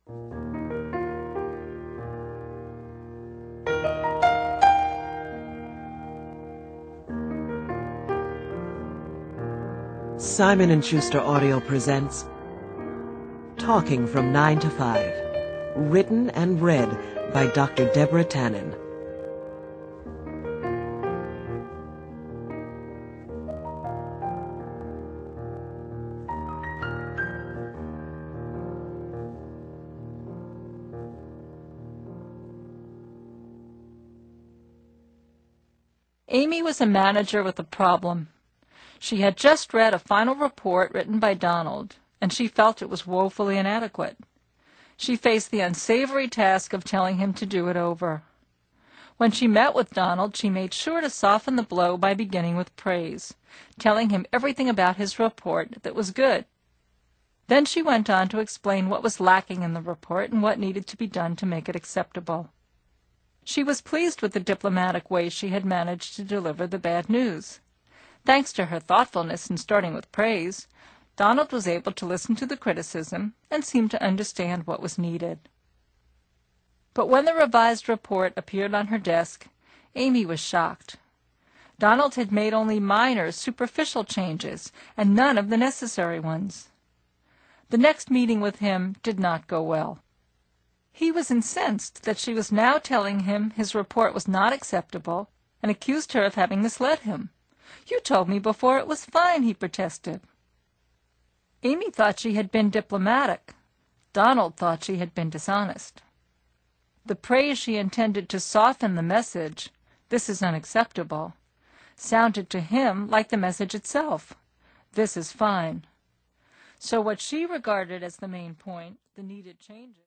Simon & Schuster Audio presents Talking from 9 to 5, written and read by Dr. Deborah Tannen. Amy was a manager with a problem. She had just read a final report written by Donald, and she felt it was woefully inadequate. She faced the unsavory task of telling him to do it over. When she met with Donald, she made sure to soften the blow by beginning with praise, telling him everything about his report that was good. Then she went on to explain what was lacking in the report and what needed to be done to make it acceptable. She was pleased with the diplomatic way she had managed to deliver the bad news. Thanks to her thoughtfulness in starting with praise, Donald was able to listen to the criticism and seemed to understand what was needed. But when the revised report appeared on her desk, Amy was shocked. Donald had made only minor, superficial changes, and none of the necessary ones. The next meeting with him did not go well. He was incensed that she was now telling him his report was not acceptable and accused her of having misled him. "You told me before it was fine," he protested. Amy thought she had been diplomatic. Donald thought she had been dishonest. The praise she intended to soften the message, "This is unacceptable," sounded to him like the message itself, "This is fine." So what she regarded as the main point, the needed changes,